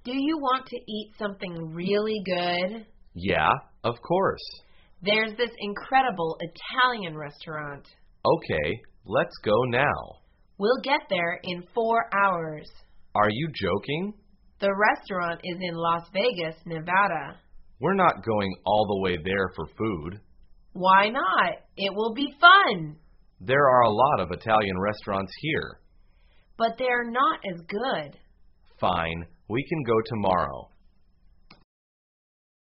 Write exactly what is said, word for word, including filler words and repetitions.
Do you want to eat something really good? Yeah, of course. There's this incredible Italian restaurant. Okay, let's go now. We'll get there in four hours. Are you joking? The restaurant is in Las Vegas, Nevada. We're not going all the way there for food. Why not? It will be fun. There are a lot of Italian restaurants here. But they're not as good. Fine, we can go tomorrow.